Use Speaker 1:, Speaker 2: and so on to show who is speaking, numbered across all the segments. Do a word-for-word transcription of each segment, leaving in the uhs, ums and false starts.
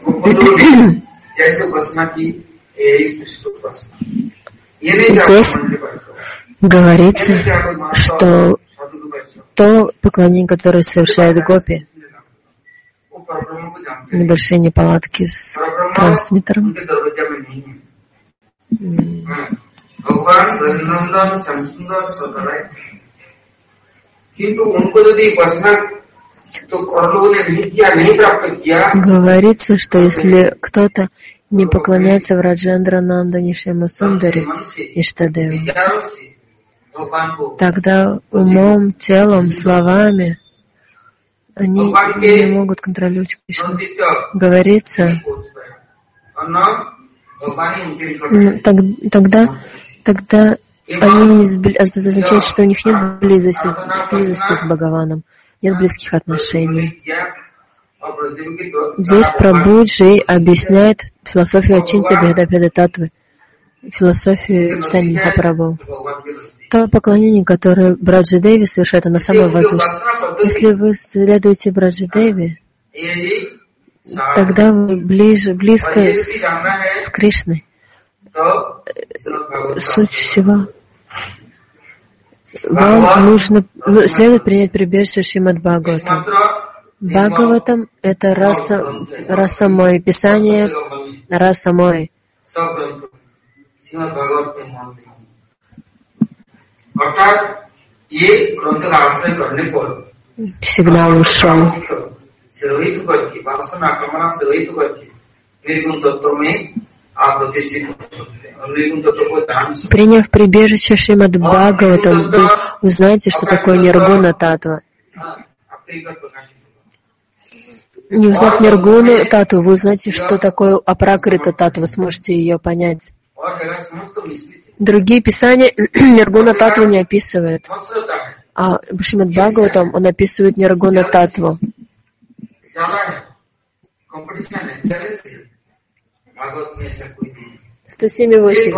Speaker 1: Здесь говорится, что то поклонение, которое совершает гопи, небольшие неполадки с трансмиттером. Говорится, что если кто-то не поклоняется Враджендранандане Шьямасундари Иштадеву, тогда умом, телом, словами они не могут контролировать Кришну. Говорится, тогда, тогда они не сбли... это означает, что у них нет близости, близости с Бхагаваном, нет близких отношений. Здесь Прабхуджи объясняет философию Ачинтя Беда Беда Татвы, философию читания Махапрабху. То поклонение, которое Браджадеви совершает, оно самое возвышенное. Если вы следуете Браджадеви, тогда вы ближе, близко с, с Кришной. Суть всего. Вам нужно, ну, следует принять прибежище Шримад Бхагаватам. Бхагаватам — это раса, раса мой, Писание, раса мой. Сигнал ушел. Приняв прибежище Шримад Бхагаватам, вы узнаете, что такое Ниргуна Татва. Не узнав Ниргуну Татву, вы узнаете, что такое Апракрита Татва, вы сможете ее понять. Другие писания Ниргуна Татву не описывают, а Шримад Бхагаватам он описывает Ниргуна Татву. сто семь и восемь.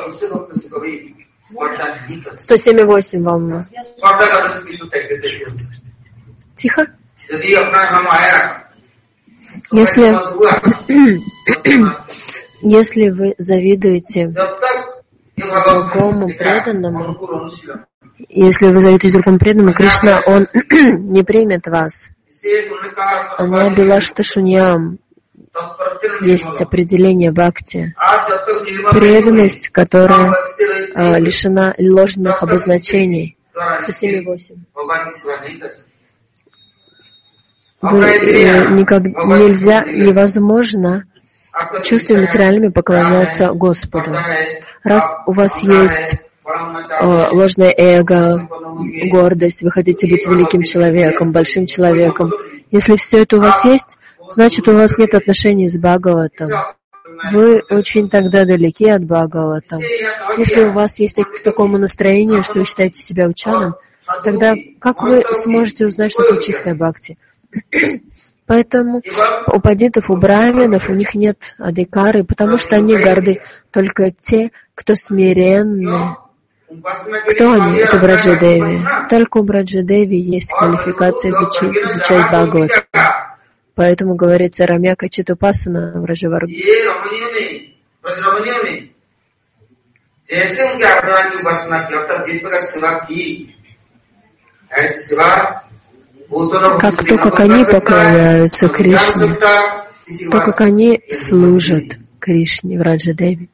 Speaker 1: сто семь и восемь вам. Тихо. Если, если вы завидуете другому преданному, если вы завидуете другому преданному, Кришна, он не примет вас. Аньябилашта шуньям. Есть определение бхакти. Преданность, которая э, лишена ложных обозначений. сто семь и восемь. Вы, э, никак, нельзя, невозможно чувствами материальными поклоняться Господу. Раз у вас есть э, ложное эго, гордость, вы хотите быть великим человеком, большим человеком, если все это у вас есть, значит, у вас нет отношений с Бхагаватом. Вы очень тогда далеки от Бхагаватам. Если у вас есть к такому настроение, что вы считаете себя ученым, тогда как вы сможете узнать, что такое чистая бхакти? Поэтому у пандитов, у браминов, у них нет адикары, потому что они горды. Только те, кто смиренны. Кто они? Это Браджадеви. Только у Браджадеви есть квалификация изучить, изучать Бхагаватам. Поэтому говорится Рамья Качитупасана в Раджаваргу. Как то, как они поклоняются Кришне, то, как они служат Кришне в Раджадеви.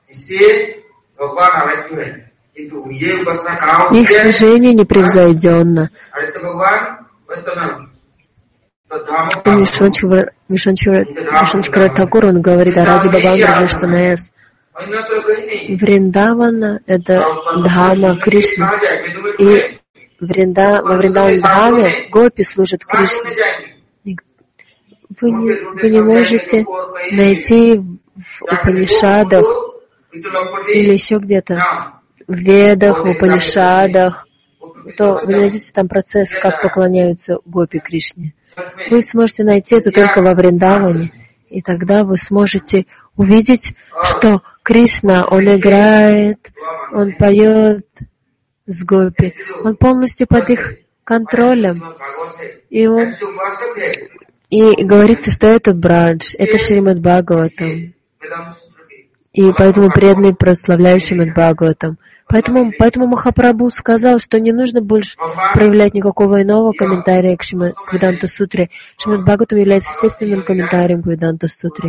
Speaker 1: Их служение непревзойденно. Вишванчакра Такур, он говорит о Раджи Бабан Раджаштанаяс. Вриндавана — это Дхама Кришны. И Вринда, во Вриндаван Дхаме гопи служат Кришне. Вы не, вы не можете найти в Упанишадах или еще где-то, в Ведах, в Упанишадах, то вы не найдете там процесс, как поклоняются гопи Кришне. Вы сможете найти это только во Вриндаване, и тогда вы сможете увидеть, что Кришна, он играет, он поет с гопи, он полностью под их контролем, и он И говорится, что это Брадж, это Шримад Бхагаватам. И поэтому преданный прославляют Шримад Бхагаватам. Поэтому, поэтому Махапрабху сказал, что не нужно больше проявлять никакого иного комментария к Веданта Сутре. Шримад Бхагаватам является естественным комментарием к Веданта Сутре.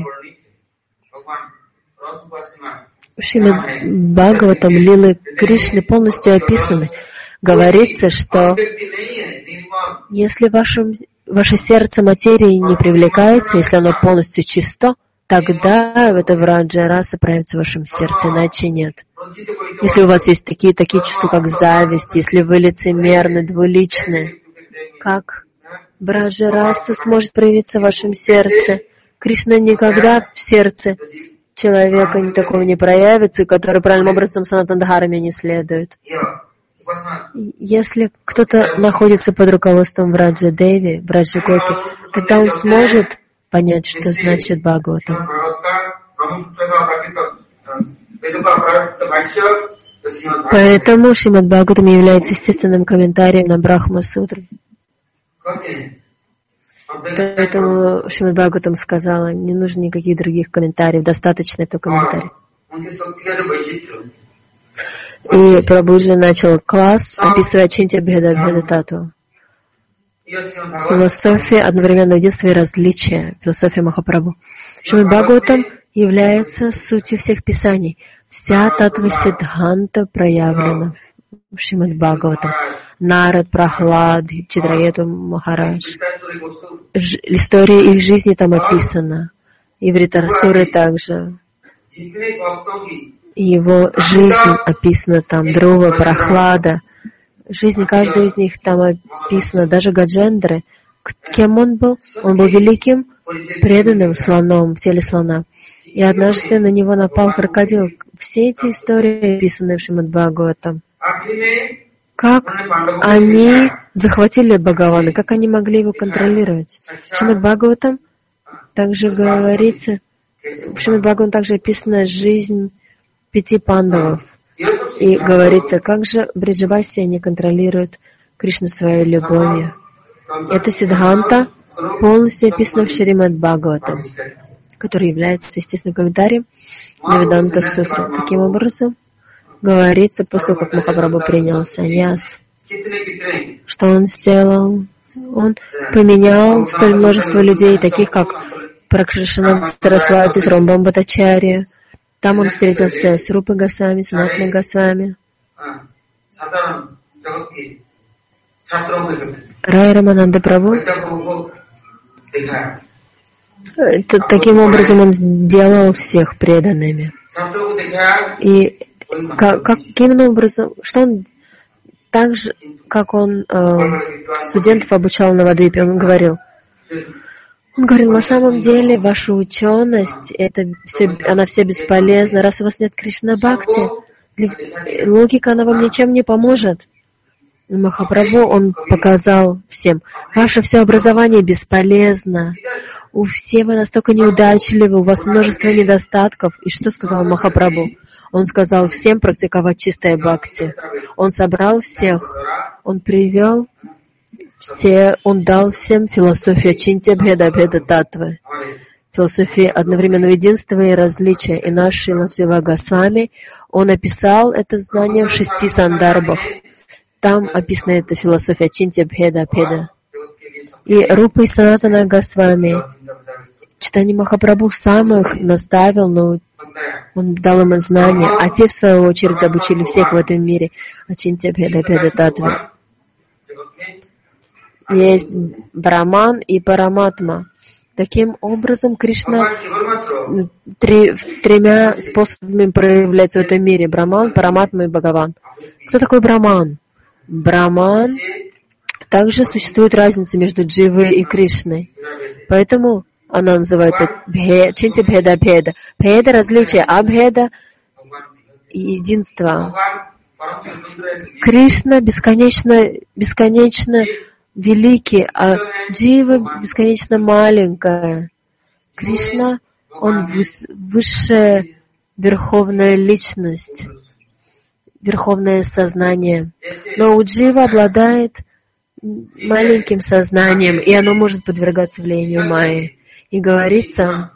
Speaker 1: В Шримад Бхагаватам лилы Кришны полностью описаны. Говорится, что если вашем, ваше сердце материи не привлекается, если оно полностью чисто, тогда эта враджа раса проявится в вашем сердце, иначе нет. Если у вас есть такие, такие чувства, как зависть, если вы лицемерны, двуличны, как враджа раса сможет проявиться в вашем сердце? Кришна никогда в сердце человека ни такого не проявится, который правильным образом санатана-дхарме не следует. Если кто-то находится под руководством Враджа Деви, Враджа Гопи, тогда он сможет понять, что значит Бхагаватам. Поэтому Шримад Бхагаватам является естественным комментарием на Брахма-сутру. Поэтому Шримад Бхагаватам сказала, не нужно никаких других комментариев, достаточно этого комментария. И Прабхуджи начал класс, описывая Ачинтья Бхеда Бхеда Тату. Философия одновременно единства и различия. Философия Махапрабху. Шримад Бхагаватам является сутью всех писаний. Вся татва Сиддханта проявлена в Шримад Бхагаватам. Нарад, Прахлад, Читраету Махарадж. Ж, история их жизни там описана. И Вритарасуры также. Его жизнь описана там. Друва, Прахлада. Жизнь каждого из них там описана. Даже Гаджендры. Кем он был? Он был великим, преданным слоном в теле слона. И однажды на него напал крокодил. Все эти истории описаны в Шримад Бхагаватам. Как они захватили Бхагавана, как они могли его контролировать. В Шримад Бхагаватам также говорится, в Шримад Бхагаватам также описана жизнь пяти пандавов. И говорится, как же Бриджабаси они контролируют Кришну своей любовью. Это Сиддханта полностью описано в Шримад Бхагаватам, который является естественным комментарием на Веданта Сутру. Таким образом, говорится, после того, как Махапрабху принял саньяс, что он сделал? Он поменял столь множество людей, таких как Пракшишананда Сарасвати, с Ромбам Бхаттачарья. Там он встретился с Рупой Госвами, Санатаной Госвами. Рай Рамананда Прабху. Таким образом он сделал всех преданными. И как, каким образом, что он так же, как он э, студентов обучал на Навадвипе, он говорил, он говорил, на самом деле ваша ученость, это все, она вся бесполезна, раз у вас нет Кришна-бхакти, логика, она вам ничем не поможет. Махапрабху, он показал всем, ваше все образование бесполезно, у все вы настолько неудачливы, у вас множество недостатков. И что сказал Махапрабху? Он сказал всем практиковать чистое бхакти. Он собрал всех, он привел все, он дал всем философию Ачинтья Бхеда Бхеда Татвы, философию одновременного единства и различия. И наш Шрила Джива Госвами, он описал это знание в шести сандарбах. Там описана эта философия Ачинтья Бхеда Бхеда. И Рупа и Санатана Госвами, Чайтанья Махапрабху сам их наставил, но он дал им знания, а те, в свою очередь, обучили всех в этом мире Ачинтья Бхеда Бхеда Татве. Есть Браман и Параматма. Таким образом, Кришна три, тремя способами проявляется в этом мире. Браман, Параматма и Бхагаван. Кто такой Браман? Браман. Также существует разница между Дживой и Кришной. Поэтому она называется Ачинтья Бхеда Бхеда. Бхеда — различие, а Бхеда — единство. Кришна бесконечно, бесконечно великий, а Джива бесконечно маленькая. Кришна, он высшая верховная личность, верховное сознание. Но у Джива обладает маленьким сознанием, и оно может подвергаться влиянию майи. И говорится,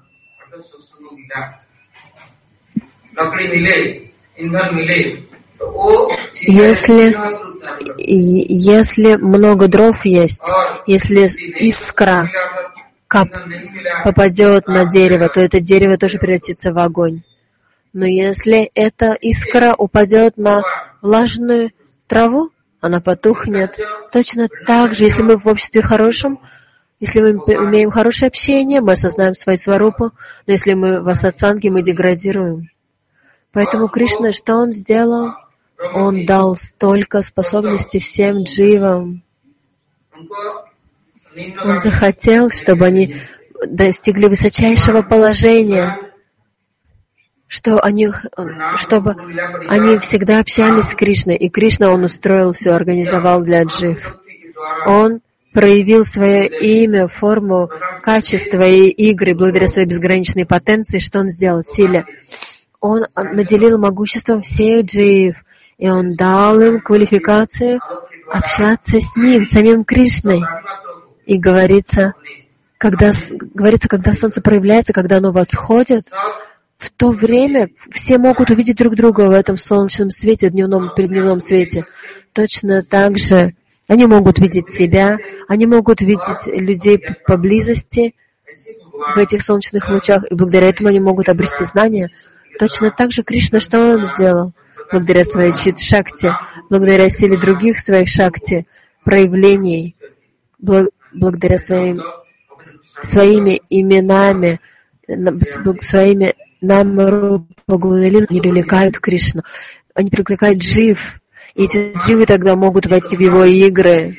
Speaker 1: если, если много дров есть, если искра, кап, попадет на дерево, то это дерево тоже превратится в огонь. Но если эта искра упадет на влажную траву, она потухнет. Точно так же, если мы в обществе хорошем, если мы имеем хорошее общение, мы осознаем свою сварупу, но если мы в асатсанге, мы деградируем. Поэтому Кришна, что Он сделал? Он дал столько способностей всем дживам. Он захотел, чтобы они достигли высочайшего положения, что они, чтобы они всегда общались с Кришной. И Кришна, Он устроил все, организовал для джив. Он проявил свое имя, форму, качество и игры благодаря своей безграничной потенции. Что Он сделал? Силе. Он наделил могуществом всех джив, и Он дал им квалификацию общаться с Ним, самим Кришной. И говорится, когда, говорится, когда солнце проявляется, когда оно восходит, в то время все могут увидеть друг друга в этом солнечном свете, дневном, дневном свете. Точно так же они могут видеть себя, они могут видеть людей поблизости в этих солнечных лучах, и благодаря этому они могут обрести знания. Точно так же Кришна, что Он сделал? Благодаря своей чит-шакти, благодаря силе других своих шакти, проявлений, благодаря своим, своими именами, своими намару Бхагавана они привлекают Кришну, они привлекают джив, и эти дживы тогда могут войти в Его игры.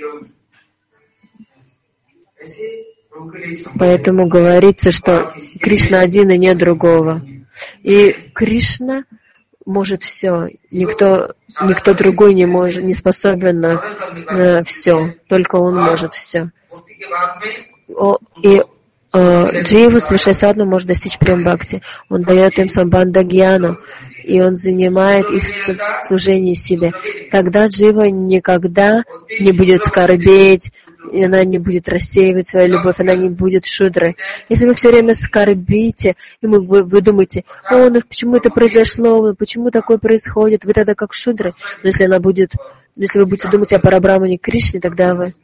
Speaker 1: Поэтому говорится, что Кришна один и нет другого. И Кришна может все. Никто, никто другой не может, не способен на, на все. Только Он может все. О, и э, джива, совершая садхану, может достичь прем-бхакти. Он дает им самбандха гьяну, и Он занимает их в служении себе. Тогда джива никогда не будет скорбеть, и она не будет рассеивать свою любовь, она не будет шудрой. Если вы все время скорбите, и вы, вы, вы думаете, о, ну почему это произошло, почему такое происходит, вы тогда как шудры. Но если она будет, если вы будете думать о Парабрамане Кришне, тогда вы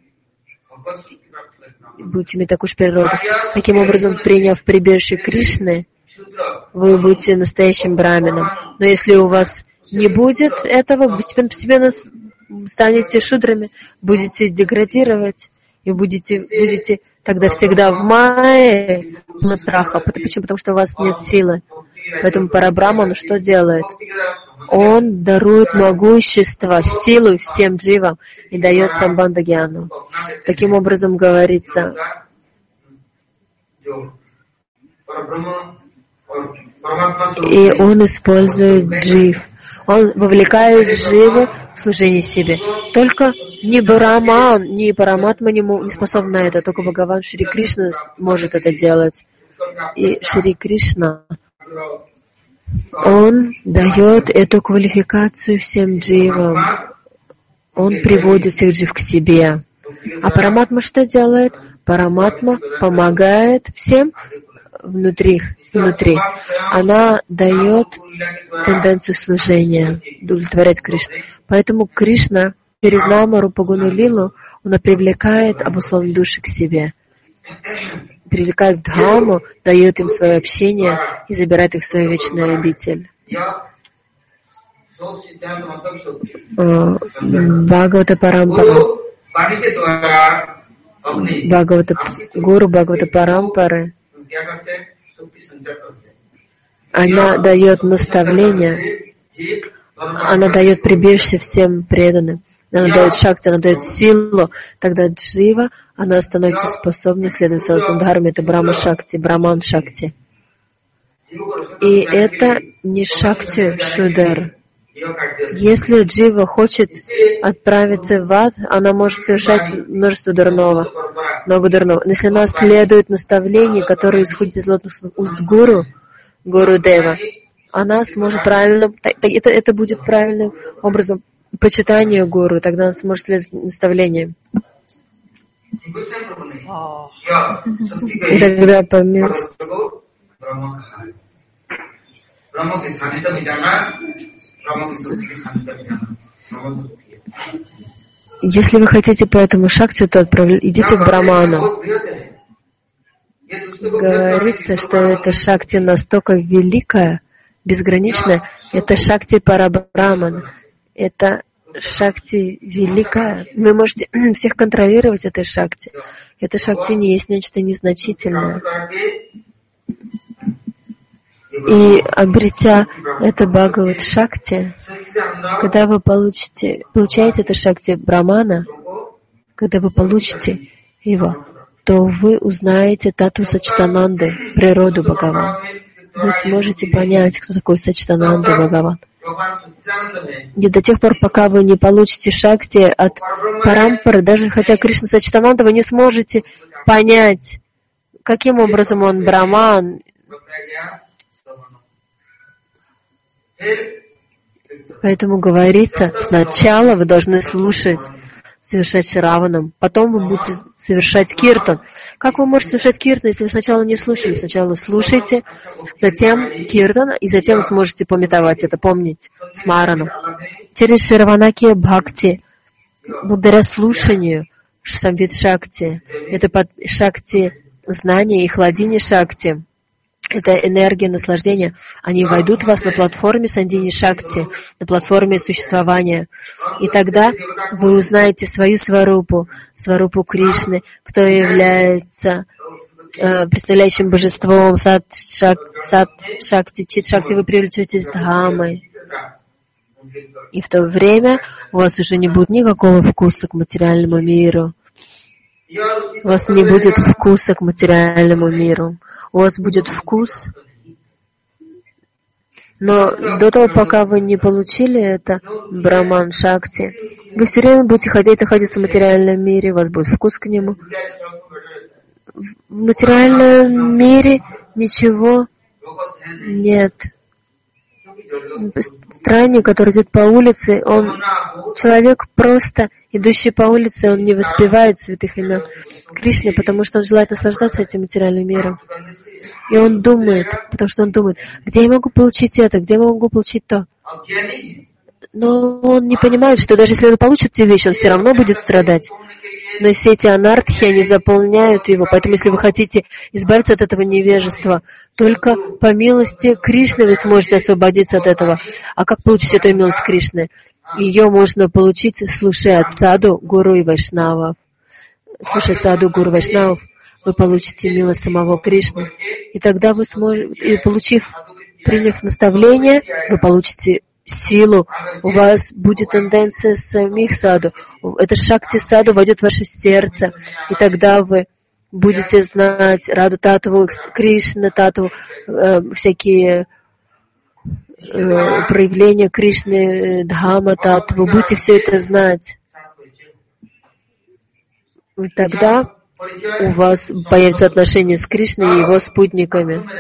Speaker 1: будете иметь такую же природу. Таким образом, приняв прибежище Кришны, вы будете настоящим брамином. Но если у вас не будет этого, постепенно-постепенно станете шудрами, будете деградировать, и будете, будете тогда всегда в майе, в страха. Почему? Потому что у вас нет силы. Поэтому Парабраман что делает? Он дарует могущество, силу всем дживам и дает самбандха гьяну. Таким образом говорится, и он использует джив. Он вовлекает дживы в служение себе. Только ни Браман, ни Параматма не, не способны на это. Только Бхагаван Шри Кришна может это делать. И Шри Кришна, Он дает эту квалификацию всем дживам. Он приводит всех джив к себе. А Параматма что делает? Параматма помогает всем внутри, внутри. Она дает тенденцию служения, удовлетворять Кришну. Поэтому Кришна через Нама Рупа Гуну Лилу, он привлекает обусловленные души к себе. Привлекает Дхаму, дает им свое общение и забирает их в свою вечную обитель. Бхагавата Парампара. Бхагавата Гуру Бхагавата Парампары. Она дает наставление, она дает прибежище всем преданным, она дает шакти, она дает силу, тогда джива, она становится способной следовать садхану дхарме, это брахма шакти, браман шакти. И это не шакти шудер. Если джива хочет отправиться в ад, она может совершать множество дурного, много дурного. Но если она следует наставлению, которое исходит из золотых уст гуру, гуру Дева, она сможет правильно, это, это будет правильным образом почитание гуру, тогда она сможет следовать наставлениям. И тогда по месту если вы хотите по этому шакти, то отправля... идите к Браману. Говорится, что эта шакти настолько великая, безграничная. Это шакти Парабраман. Это шакти великая. Вы можете всех контролировать этой шакти. Эта шакти не есть нечто незначительное. И обретя это Бхагават Шакти, когда вы получите, получаете это Шакти Брамана, когда вы получите его, то вы узнаете Тату Сачитананды, природу Бхагавана. Вы сможете понять, кто такой Сачитананда Бхагаван. И до тех пор, пока вы не получите Шакти от Парампары, даже хотя Кришна Сачитананда, вы не сможете понять, каким образом он Браман. Поэтому говорится, сначала вы должны слушать, совершать Шраванам, потом вы будете совершать киртан. Как вы можете совершать киртан, если вы сначала не слушали? Сначала слушайте, затем киртан, и затем сможете пометовать это, помнить, смарану. Через Шраванаки Бхакти, благодаря слушанию Самвид Шакти, это под Шакти знания и Хладини Шакти, это энергия наслаждения, они войдут в вас на платформе Сандини Шакти, на платформе существования. И тогда вы узнаете свою сварупу, сварупу Кришны, кто является э, представляющим божеством Сат, шак, сат Шакти, Чит Шакти, вы привлечетесь с Дхамой. И в то время у вас уже не будет никакого вкуса к материальному миру. У вас не будет вкуса к материальному миру. У вас будет вкус, но до того, пока вы не получили это, Браман Шакти, вы все время будете ходить, находиться в материальном мире, у вас будет вкус к нему. В материальном мире ничего нет. Странник, который идет по улице, он человек просто, идущий по улице, он не воспевает святых имен Кришны, потому что он желает наслаждаться этим материальным миром. И он думает, потому что он думает, где я могу получить это, где я могу получить то. Но он не понимает, что даже если он получит те вещи, он все равно будет страдать. Но все эти анартхи, они заполняют его. Поэтому, если вы хотите избавиться от этого невежества, только по милости Кришны вы сможете освободиться от этого. А как получить эту милость Кришны? Ее можно получить, слушая от саду, гуру и вайшнавов. Слушая саду, гуру, вайшнавов, вы получите милость самого Кришны. И тогда вы сможете, и получив, приняв наставление, вы получите силу, у вас будет тенденция самих саду. Это шакти саду войдет в ваше сердце, и тогда вы будете знать Раду Татву, Кришна Татву, э, всякие э, проявления Кришны, Дхама Татву, будете все это знать. И тогда у вас появится отношение с Кришной и его спутниками.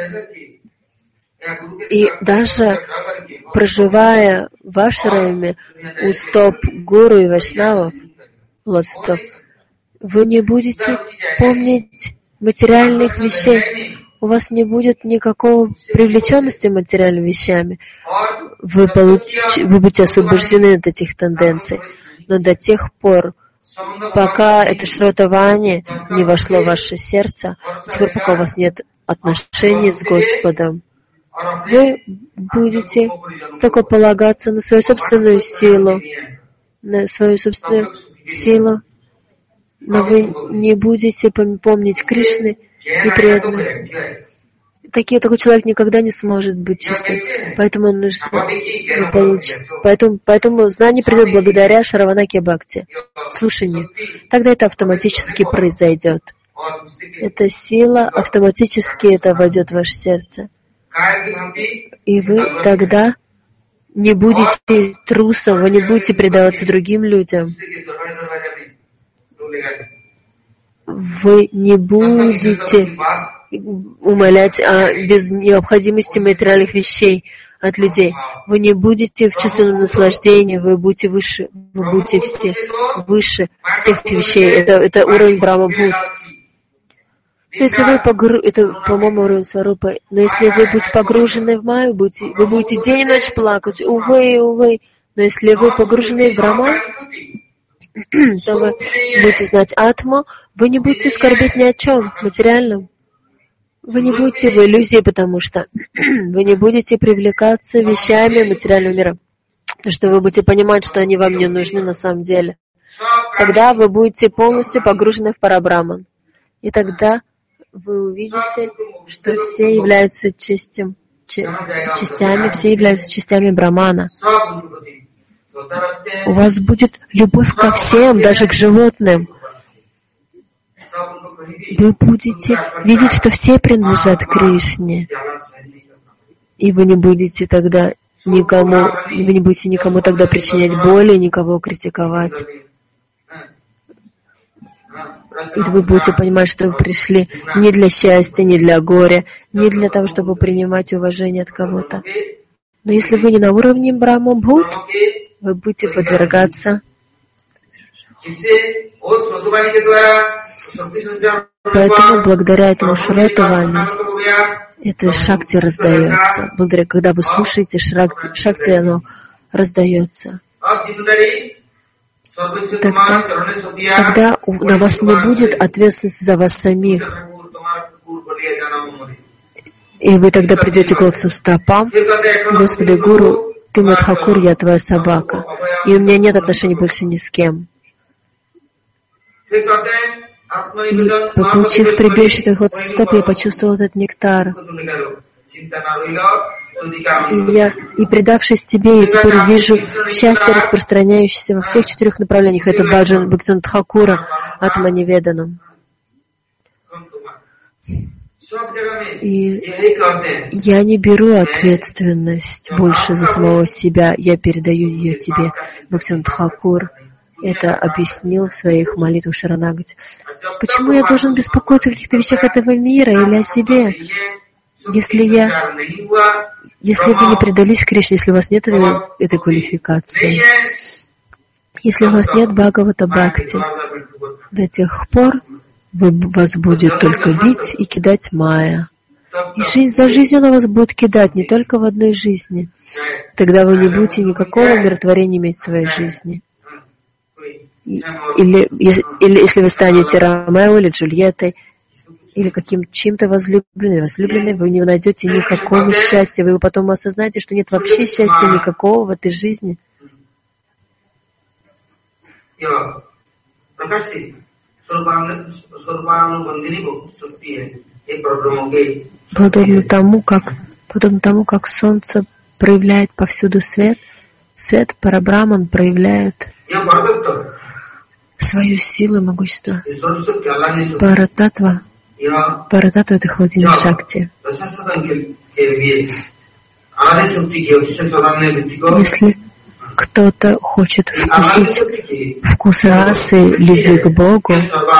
Speaker 1: И даже проживая в ашраме у стоп гуру и вайшнавов, стоп, вы не будете помнить материальных вещей. У вас не будет никакой привлеченности материальными вещами. Вы, получ... вы будете освобождены от этих тенденций. Но до тех пор, пока это шротавани не вошло в ваше сердце, до тех пор, пока у вас нет отношений с Господом, вы будете только полагаться на свою собственную силу, на свою собственную силу, но вы не будете помнить Кришны и преданных. Такие, такой человек никогда не сможет быть чистым, поэтому нужно получить. Поэтому, поэтому знание придет благодаря Шраванаке Бхакти, слушанию. Тогда это автоматически произойдет. Эта сила автоматически это войдет в ваше сердце. И вы тогда не будете трусом, вы не будете предаваться другим людям. Вы не будете умолять о без необходимости материальных вещей. от людей. Вы не будете в чувственном наслаждении, вы будете выше, вы будете все выше всех этих вещей. Это, это уровень Брахма-Бхут. Но если вы погру... это, по-моему, уровень Сварупа. Но если вы будете погружены в Майю, будете... вы будете день и ночь плакать. Увы, увы. Но если вы погружены в Брахман, то вы будете знать Атму, вы не будете скорбеть ни о чем материальном. Вы не будете в иллюзии, потому что вы не будете привлекаться вещами материального мира. Потому что вы будете понимать, что они вам не нужны на самом деле. Тогда вы будете полностью погружены в Парабраман. И тогда вы увидите, что все являются частям, частями, все являются частями Брамана. У вас будет любовь ко всем, даже к животным. Вы будете видеть, что все принадлежат Кришне. И вы не будете тогда никому, вы не будете никому тогда причинять боли, никого критиковать. И вы будете понимать, что вы пришли не для счастья, не для горя, не для того, чтобы принимать уважение от кого-то. Но если вы не на уровне Брахма-Бхут, вы будете подвергаться. Поэтому благодаря этому Шратувани это шакти раздается. Благодаря, когда вы слушаете шакти, шакти оно раздается. Тогда, тогда на вас не будет ответственности за вас самих. И вы тогда придете к лотосным стопам. Господи, Гуру, ты мой Тхакур, я твоя собака. И у меня нет отношений больше ни с кем. И, получив прибежище твоих лотосных стоп, я почувствовал этот нектар. И, я, и предавшись тебе, я теперь вижу счастье, распространяющееся во всех четырех направлениях. Это Баджан Бхактивинода Тхакура Атманиведанам. И я не беру ответственность больше за самого себя, я передаю ее тебе. Бхактивинода Тхакур это объяснил в своих молитвах Шаранагати. Почему я должен беспокоиться о каких-то вещах этого мира или о себе? Если я, если вы не предались Кришне, если у вас нет этой, этой квалификации, если у вас нет Бхагавата Бхакти, до тех пор вы, вас будет только бить и кидать Майя. И жизнь за жизнью она вас будет кидать, не только в одной жизни. Тогда вы не будете никакого умиротворения иметь в своей жизни. Или, или если вы станете Ромео или Джульеттой, или каким чем-то возлюбленным, возлюбленной, вы не найдете никакого счастья. Вы потом осознаете, что нет вообще счастья никакого в этой жизни. Подобно тому, как, подобно тому, как солнце проявляет повсюду свет, свет Парабраман проявляет свою силу и могущество. Парататва. Парататва — это холодильник Шакти. Если кто-то хочет вкусить вкус расы любви к Богу,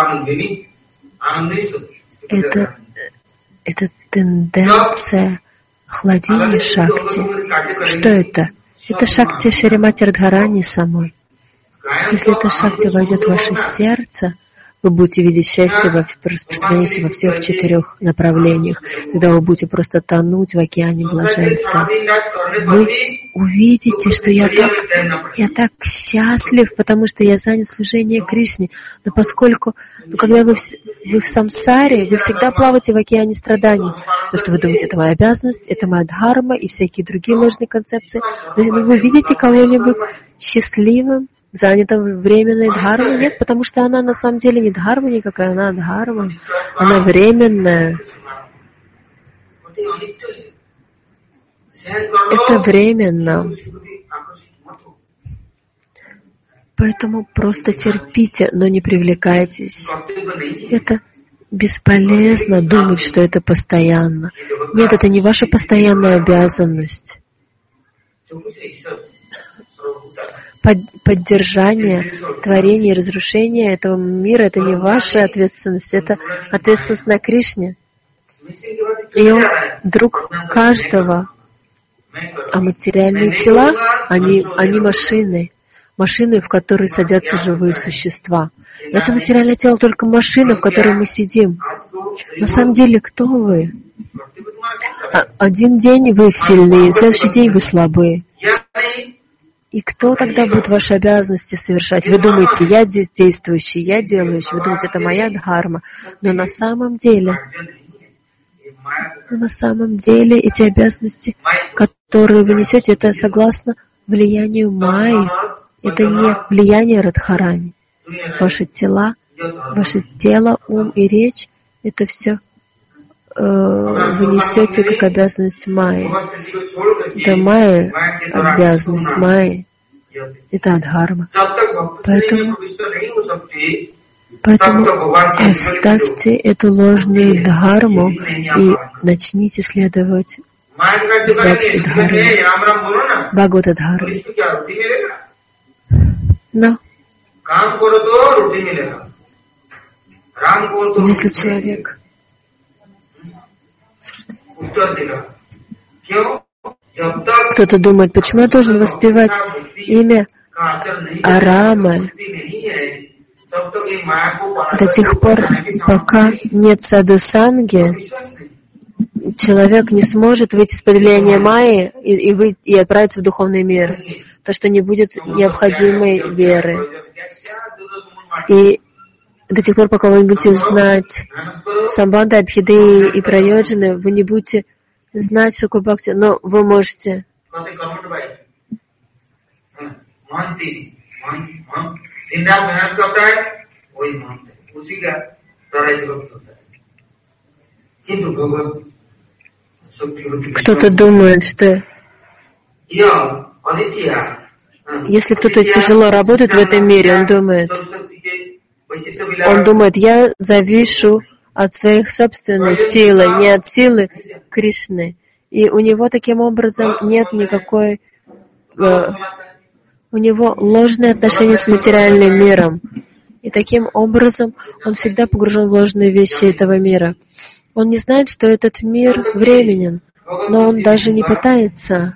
Speaker 1: это, это тенденция охладения Шакти. Что это? Это Шакти Шримати Радхарани самой. Если эта Шакти войдет в ваше сердце, вы будете видеть счастье, во, распространяться во всех четырех направлениях, когда вы будете просто тонуть в океане блаженства. Вы увидите, что я так, я так счастлив, потому что я занят служением Кришне. Но поскольку, ну, когда вы в, вы в самсаре, вы всегда плаваете в океане страданий. То, что вы думаете, это моя обязанность, это моя дхарма и всякие другие ложные концепции. Но если вы видите кого-нибудь счастливым, занятым временной дхармой? Нет, потому что она на самом деле не дхарма никакая, она дхарма. Она временная. Это временно. Поэтому просто терпите, но не привлекайтесь. Это бесполезно думать, что это постоянно. Нет, это не ваша постоянная обязанность. Поддержание, творение и разрушение этого мира — это не ваша ответственность, это ответственность на Кришне. И он друг каждого. А материальные тела, они, они машины. Машины, в которые садятся живые существа. Это материальное тело только машина, в которой мы сидим. На самом деле, кто вы? Один день вы сильные, следующий день вы слабые. И кто тогда будет ваши обязанности совершать? Вы думаете, я здесь действующий, я делающий, вы думаете, это моя дхарма. Но на самом деле, но на самом деле эти обязанности, которые вы несете, это согласно влиянию Майи. Это не влияние Радхарани. Ваши тела, ваше тело, ум и речь, это все э, вы несете как обязанность Майи. Это Майя, обязанность Майи. Это Адхарма. Поэтому, поэтому оставьте эту ложную дхарму и начните следовать Бхакти-дхарме, Бхагавата-дхарме. Но если человек кто-то думает, почему я должен воспевать имя Арамы до тех пор, пока нет саду-санги, человек не сможет выйти из-под влияния Майи и, и, вы, и отправиться в духовный мир, то что не будет необходимой веры. И до тех пор, пока вы не будете знать самбандха, абхиды и прайоджаны, вы не будете знать, что такое бхакти, но вы можете кто-то думает, что если кто-то тяжело работает в этом мире, он думает, он думает, я завишу от своих собственной силы, не от силы Кришны. И у него таким образом нет никакой... Э, у него ложные отношения с материальным миром. И таким образом он всегда погружен в ложные вещи этого мира. Он не знает, что этот мир временен, но он даже не пытается,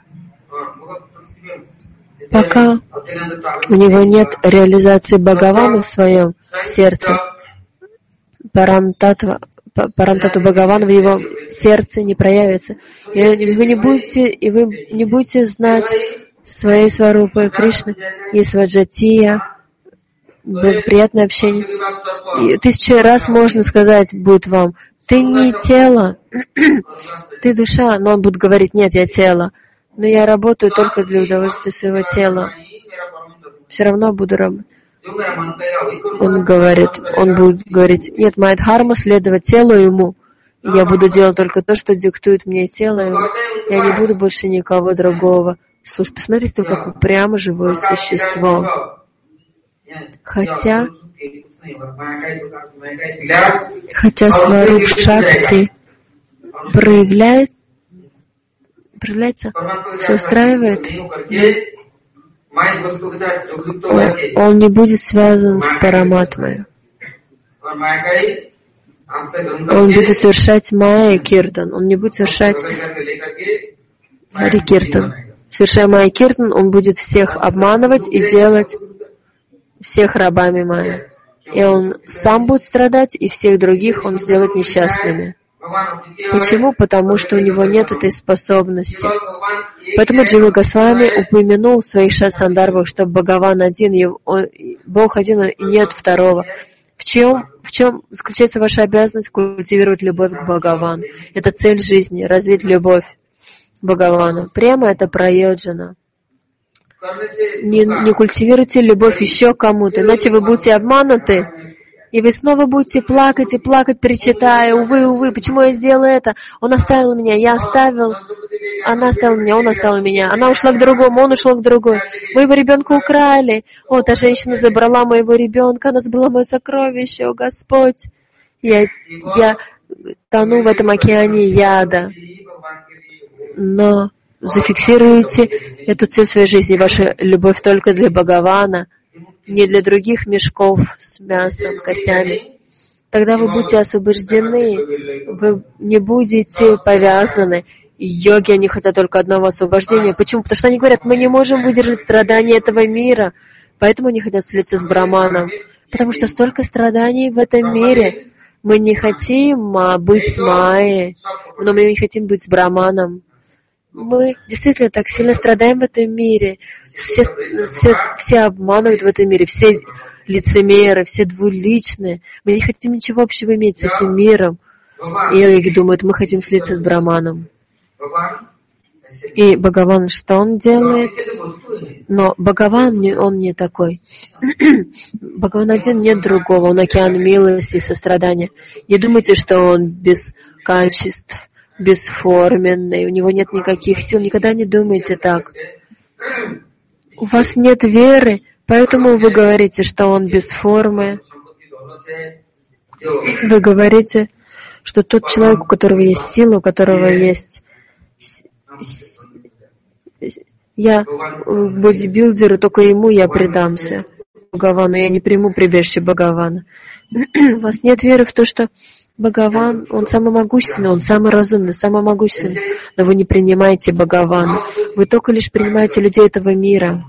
Speaker 1: пока у него нет реализации Бхагавана в своем сердце, Парамтатва, Парамтатва Бхагавана в его сердце не проявится. И вы не будете, и вы не будете знать своей сварупы Кришны и сваджатия, благоприятное общение. И тысячу раз можно сказать будет вам, ты не тело, ты душа, но он будет говорить, нет, я тело, но я работаю только для удовольствия своего тела. Все равно буду работать. Он говорит, он будет говорить, нет, моя дхарма следовать телу ему. Я буду делать только то, что диктует мне тело ему. Я не буду больше никого другого. Слушай, посмотрите, как упрямо живое существо. Хотя, хотя Сваруп Шакти проявляет, проявляется, все устраивает, он не будет связан с Параматмой. Он будет совершать Майя Киртан, он не будет совершать Хари Киртан. Совершая Майя Киртан, он будет всех обманывать и делать всех рабами Майя. И он сам будет страдать, и всех других он сделает несчастными. Почему? Потому что у него нет этой способности. Поэтому Джива Госвами упомянул в своих шат-сандарбах, что Бхагаван один, он, Бог один и нет второго. В чем, в чем заключается ваша обязанность культивировать любовь к Бхагавану? Это цель жизни, развить любовь к Бхагавану. Прямо это прайоджана. Не, не культивируйте любовь еще к кому-то, иначе вы будете обмануты. И вы снова будете плакать и плакать, причитая, увы, увы, почему я сделала это? Он оставил меня, я оставил, она оставила меня, он оставил меня, она ушла к другому, он ушел к другой. Моего ребенка украли. О, та женщина забрала моего ребенка, она забрала мое сокровище, о Господь. Я, я тону в этом океане яда. Но зафиксируйте эту цель в своей жизни, ваша любовь только для Бхагавана, не для других мешков с мясом, костями. Тогда вы будете освобождены, вы не будете повязаны, йоги, они хотят только одного освобождения. Почему? Потому что они говорят, мы не можем выдержать страдания этого мира, поэтому они хотят слиться с Брахманом. Потому что столько страданий в этом мире. Мы не хотим быть с Майей, но мы не хотим быть с Брахманом. Мы действительно так сильно страдаем в этом мире. Все, все, все обманывают в этом мире, все лицемеры, все двуличные. Мы не хотим ничего общего иметь с этим миром. И йоги думают, мы хотим слиться с Брахманом. И Бхагаван, что он делает? Но Бхагаван, он не такой. Бхагаван один, нет другого. Он океан милости и сострадания. Не думайте, что он без качеств, бесформенный, у него нет никаких сил. Никогда не думайте так. У вас нет веры, поэтому вы говорите, что он без формы. Вы говорите, что тот человек, у которого есть сила, у которого есть... Я бодибилдеру, только ему я предамся. Бхагавану, я не приму прибежище Бхагавана. У вас нет веры в то, что Бхагаван, он самый могущественный, он самый разумный, самый могущественный. Но вы не принимаете Бхагавана. Вы только лишь принимаете людей этого мира.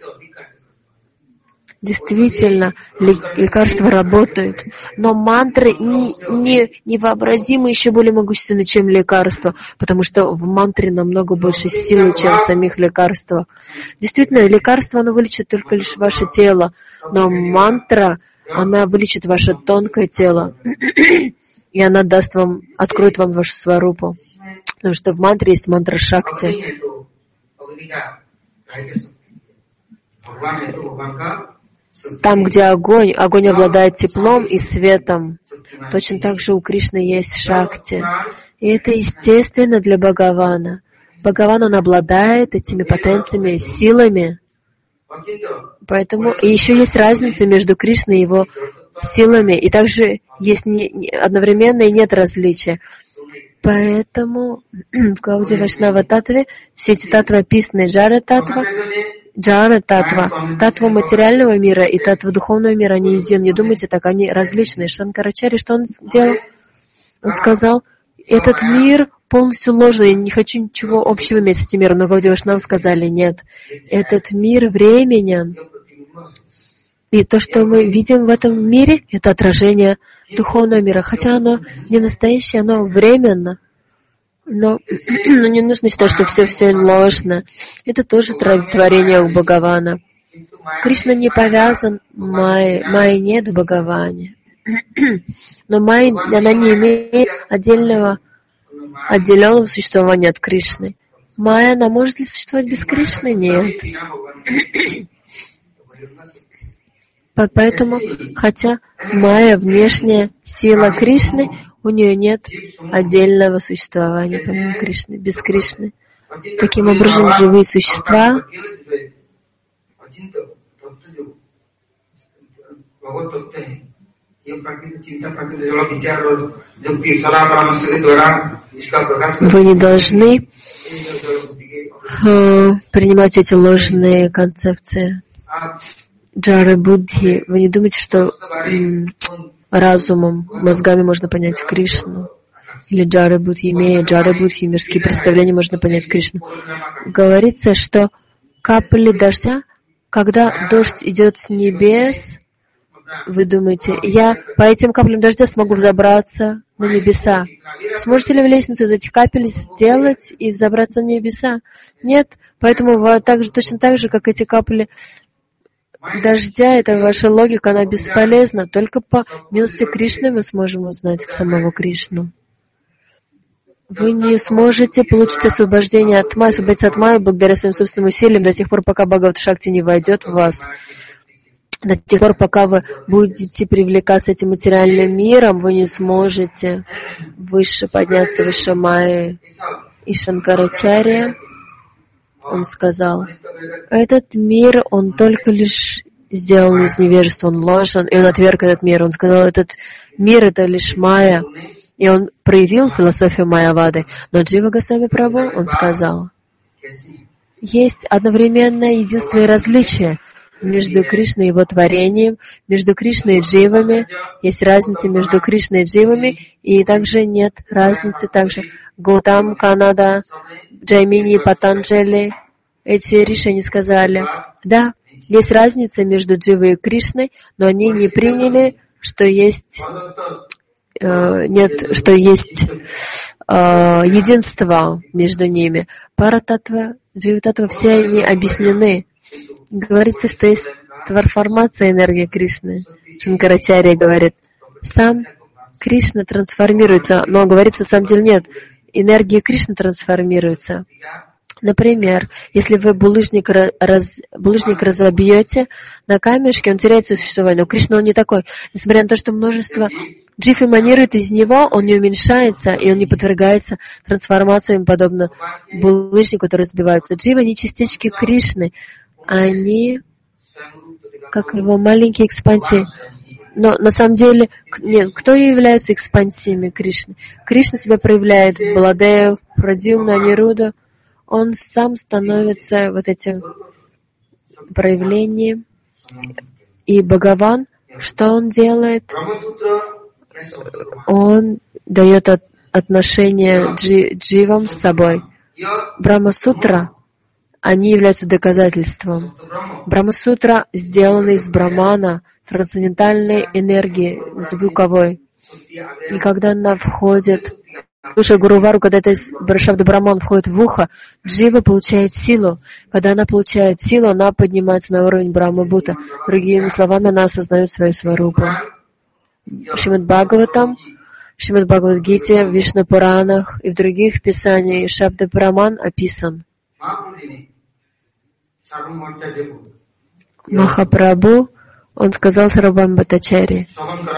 Speaker 1: Действительно, лекарства работают, но мантры не, не, невообразимо еще более могущественны, чем лекарства, потому что в мантре намного больше силы, чем в самих лекарствах. Действительно, лекарство, оно вылечит только лишь ваше тело, но мантра, она вылечит ваше тонкое тело, и она даст вам, откроет вам вашу сварупу, потому что в мантре есть мантра Шакти. Там, где огонь, огонь обладает теплом и светом. Точно так же у Кришны есть Шакти. И это естественно для Бхагавана. Бхагаван, он обладает этими потенциями, силами. Поэтому и еще есть разница между Кришной и его силами. И также есть не, не, одновременно и нет различия. Поэтому в Гауди Вайшнава Татве все эти татвы описаны. Джара Татва, Джара Татва, татва материального мира и татва духовного мира, они едины. Не думайте так, они различные. Шанкарачарья, что он сделал? Он сказал, этот мир полностью ложный, я не хочу ничего общего иметь с этим миром. Но Гауди Вайшнава сказали, нет, этот мир временен. И то, что мы видим в этом мире, это отражение духовного мира. Хотя оно не настоящее, оно временно. Но, но не нужно считать, что все-все ложно. Это тоже творение у Бхагавана. Кришна не повязан, Майя, Майя нет в Бхагаване. Но Майя, она не имеет отдельного, отделенного существования от Кришны. Майя, она может ли существовать без Кришны? Нет. Поэтому, хотя Майя внешняя сила Кришны, у нее нет отдельного существования помимо Кришны, без Кришны. Таким образом, живые существа вы не должны э, принимать эти ложные концепции. Джара Будхи, вы не думаете, что м, разумом, мозгами можно понять Кришну? Или Джара Будхи, имея Джара Будхи, мирские представления, можно понять Кришну? Говорится, что капли дождя, когда дождь идет с небес, вы думаете, я по этим каплям дождя смогу взобраться на небеса. Сможете ли вы лестницу из этих капель сделать и взобраться на небеса? Нет, поэтому вы также, точно так же, как эти капли дождя, это ваша логика, она бесполезна. Только по милости Кришны мы сможем узнать самого Кришну. Вы не сможете получить освобождение от Майи, освободиться от Майи благодаря своим собственным усилиям до тех пор, пока Бхагават Шакти не войдет в вас. До тех пор, пока вы будете привлекаться этим материальным миром, вы не сможете выше подняться, выше Майи. И Шанкарачарья, он сказал, этот мир, он только лишь сделан из невежества, он ложен, и он отверг этот мир. Он сказал, этот мир — это лишь Майя. И он проявил философию Майявады. Но Джива Госвами Прабху, он сказал, есть одновременное единство и различие. между Кришной и его творением, между Кришной и дживами. Есть разница между Кришной и дживами, и также нет разницы также. Готам, Канада, Джаймини, Патанджали, эти решения сказали, да, есть разница между дживой и Кришной, но они не приняли, что есть, э, нет, что есть э, единство между ними. Парататва, джива-татва, все они объяснены. Говорится, что есть трансформация энергии Кришны. Шанкарачарья говорит, сам Кришна трансформируется, но говорится, на самом деле нет, энергия Кришны трансформируется. Например, если вы булыжник, раз, булыжник разобьете на камешке, он теряет свое существование. Но Кришна, он не такой. Несмотря на то, что множество джив эманирует из него, он не уменьшается, и он не подвергается трансформациям, подобно булыжнику, который разбивается. Дживы, они частички Кришны. Они, как его маленькие экспансии. Но на самом деле, нет, кто является экспансиями Кришны? Кришна себя проявляет в Баладея, в Прадьюмна, Анируда. Он сам становится вот этим проявлением. И Бхагаван, что он делает? Он дает от, отношение джи, дживам с собой. Брахма-сутра, они являются доказательством. Брахма-сутра сделана из брамана, трансцендентальной энергии, звуковой. И когда она входит, слушай Гурувару, когда это Шабда Браман входит в ухо, джива получает силу. Когда она получает силу, она поднимается на уровень Брахма-бута. Другими словами, она осознает свою сварупу. В Шримад Бхагаватам, в Шримад Бхагавад-гите, в Вишну Пуранах и в других писаниях Шабда Браман описан. Махапрабху, он сказал Сарвабхаума Бхаттачарьи,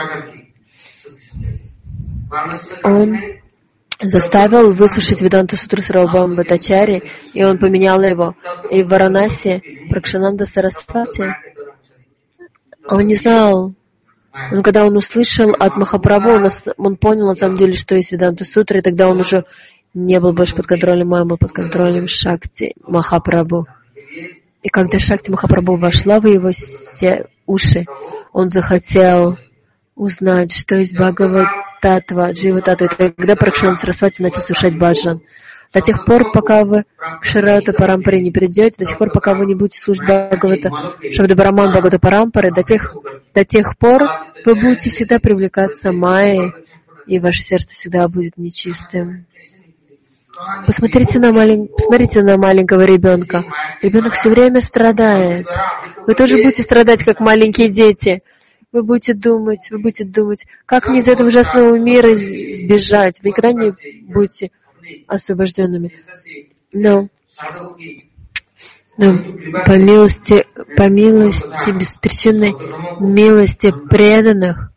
Speaker 1: он заставил выслушать Веданту Сутру Сарвабхаума Бхаттачарьи, и он поменял его. И в Варанаси Пракшананда Сарасвати, он не знал, но когда он услышал от Махапрабху, он, он понял на самом деле, что есть Веданта Сутра, и тогда он уже не был больше под контролем Майи, был под контролем Шакти Махапрабху. И когда Шакти Махапрабху вошла в его се- уши, он захотел узнать, что есть Бхагават Татва, Джива Татва. И тогда Пракшананда Сарасвати начал слушать баджан. До тех пор, пока вы к Шарата Парампаре не придете, до тех пор, пока вы не будете слушать Бхагавата Шабда Браман Бхагавата Парампары, до тех, до тех пор вы будете всегда привлекаться Майей, и ваше сердце всегда будет нечистым. Посмотрите на, малень... Посмотрите на маленького ребенка. Ребенок все время страдает. Вы тоже будете страдать, как маленькие дети. Вы будете думать, вы будете думать, как мне из этого ужасного мира сбежать. Вы никогда не будете освобожденными. Но, но по милости, по милости, беспричинной милости преданных,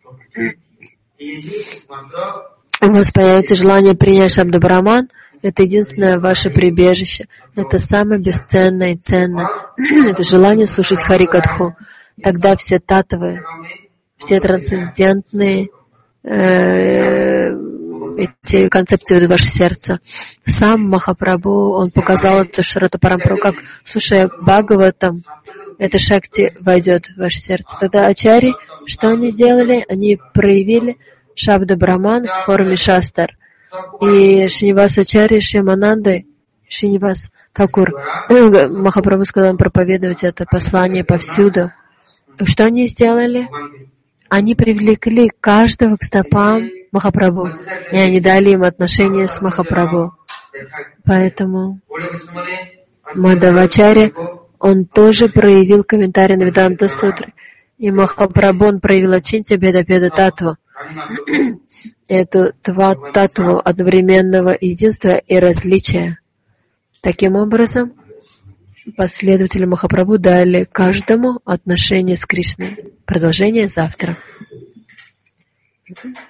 Speaker 1: у вас появится желание принять Шабда Браман. Это единственное ваше прибежище. Это самое бесценное и ценное. Это желание слушать Харикатху. Тогда все татвы, все трансцендентные э, эти концепции в ваше сердце. Сам Махапрабху, он показал эту Шарата Парампару, как, слушая Бхагаватам, эта Шакти войдет в ваше сердце. Тогда ачари, что они сделали? Они проявили Шабда Браман в форме шастар. И Шринивас Ачарья, Шьямананда, Шринивас Такур, Махапрабху сказал им проповедовать это послание повсюду. И что они сделали? Они привлекли каждого к стопам Махапрабху, и они дали им отношения с Махапрабху. Поэтому Мадхавачарья, он тоже проявил комментарий на Веданта Сутры, и Махапрабху, он проявил Ачинтя Беда Беда Татва. Эту два татву одновременного единства и различия. Таким образом, последователи Махапрабху дали каждому отношение с Кришной. Продолжение завтра.